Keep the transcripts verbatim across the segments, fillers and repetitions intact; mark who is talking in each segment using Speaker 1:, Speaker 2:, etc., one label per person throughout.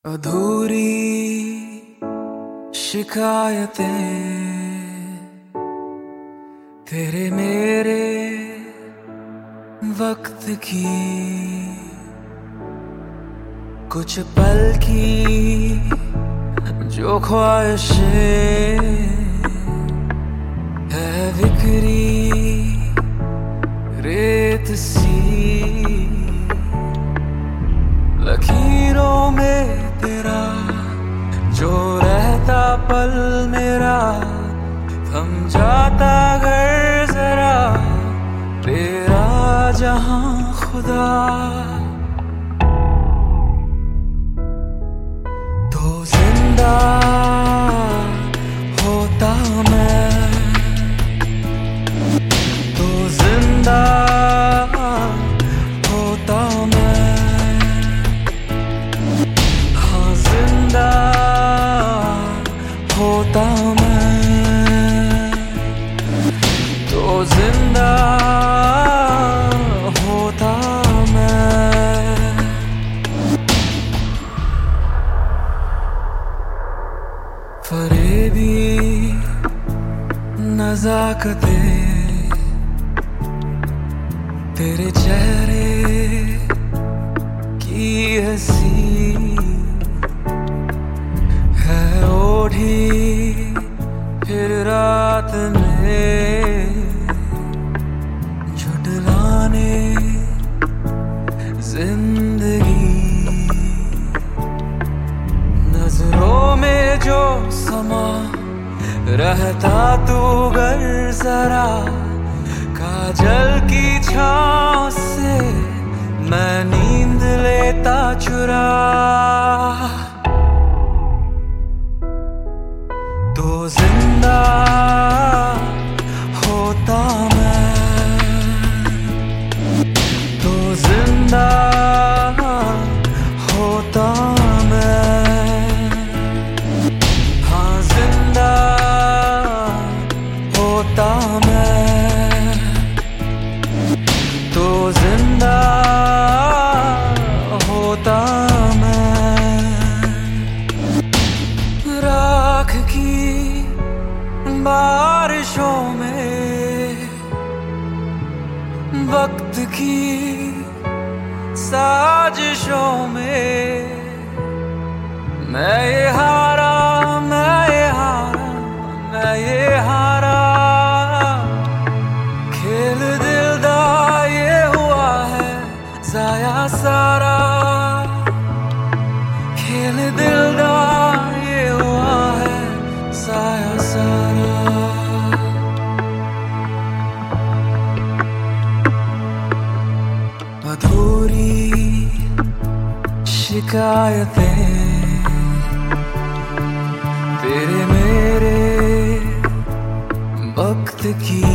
Speaker 1: अधूरी शिकायतें तेरे मेरे वक्त की, कुछ पल की जो ख्वाहिशें है बिखरी रेत सी, लकीरों में तेरा जो रहता पल मेरा थम जाता घर जरा तेरा जहां खुदा। तो जिंदा होता मैं, तो जिंदा होता मैं, हाँ जिंदा होता मैं, तो जिंदा होता मैं। फरेबी नज़ाकतें तेरे चेहरे की हंसी है ओढ़ी फिर रात में झुठलाने जिंदगी, नजरों में जो समा रहता तू गर जरा काजल की छांव से मैं नींद लेता चुरा। तो जिंदा होता मैं, तो जिंदा होता मैं, हाँ जिंदा होता मैं, तो जिंदा होता मैं। राख की बारिशों में वक्त की साजिशों में मैं ये हारा, मैं ये हारा, मैं ये हारा, खेल दिल दा ये हुआ है जाया सारा, खेल दिल दा ये हुआ है जाया सारा। अधूरी शिकायतें तेरे मेरे वक्त की,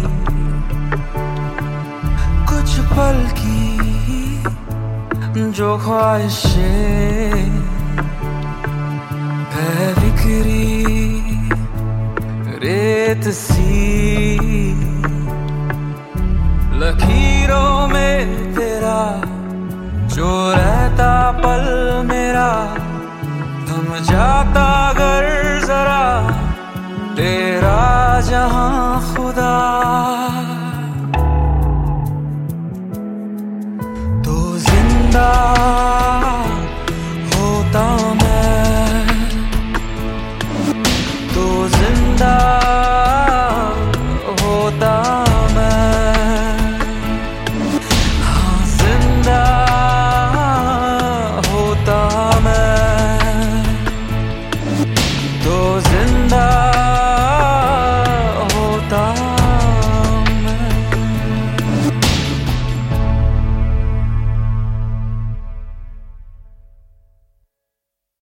Speaker 1: कुछ पल की जो ख्वाहिशें है बिखरी रेत सी, लकीरों में तेरा जो रहता पल मेरा थम जा